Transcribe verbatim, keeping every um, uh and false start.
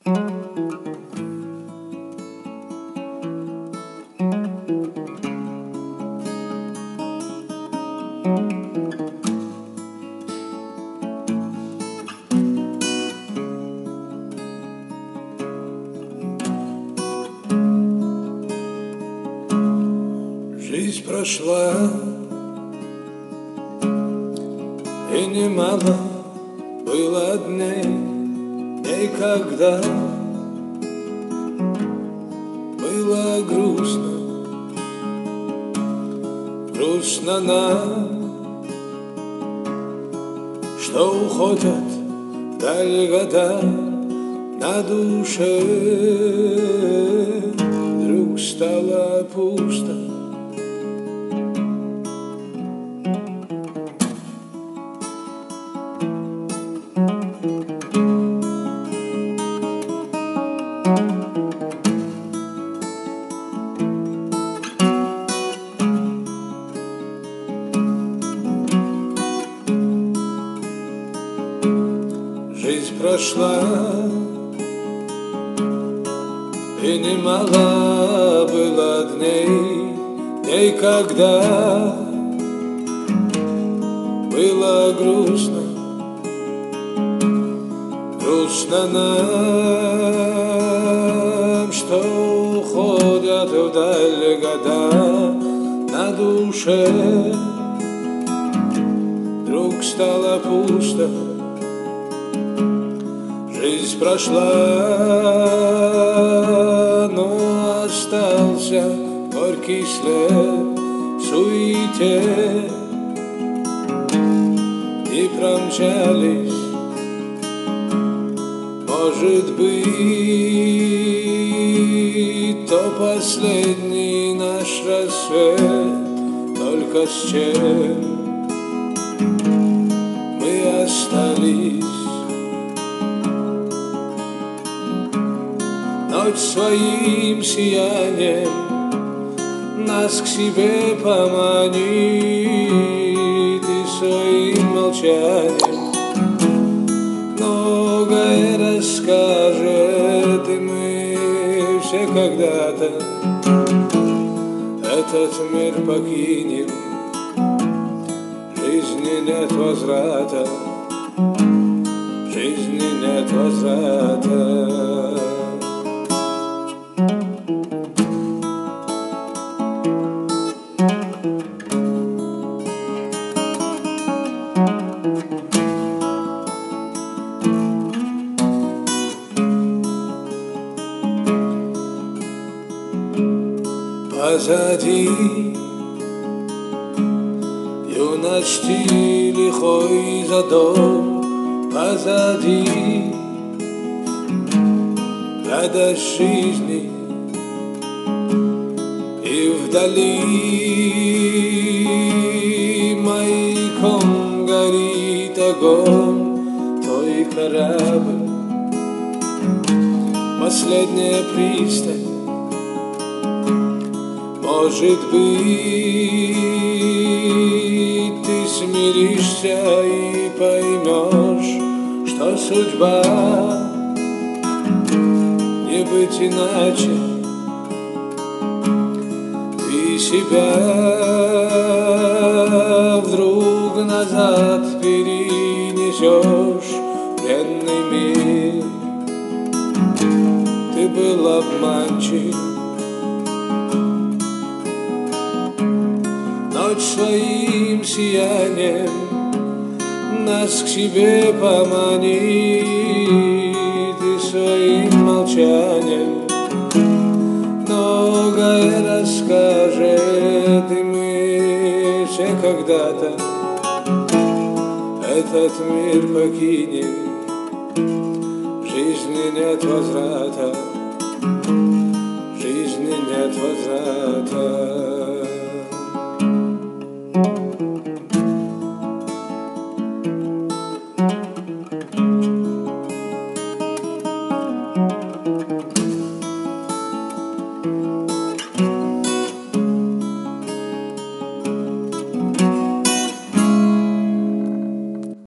Жизнь прошла, и немало было дней, дней, когда было грустно, грустно нам, что уходят вдаль года, на душе вдруг стало пусто. Жизнь прошла, и немало было дней, дней, когда было грустно, грустно нам, что уходят вдаль года, на душе вдруг стало пусто. Жизнь прошла, но остался горький след в суете. И промчались, может быть, то последний наш рассвет, только с чем мы остались. Ночь своим сиянием нас к себе поманит, и своим молчанием многое расскажет, и мы все когда-то этот мир покинем. Жизни нет возврата, жизни нет возврата. Позади юности лихой задор, позади радость жизни, и вдали маяком горит огонь, твой корабль, последняя пристань. Может быть, ты смиришься и поймешь, что судьба не быть иначе. Ты себя вдруг назад перенесешь в пленный мир. Ты был обманчив. Ночь своим сиянием нас к себе поманит, и своим молчанием многое расскажет, и мы все когда-то этот мир покинем. Жизни нет возврата, жизни нет возврата.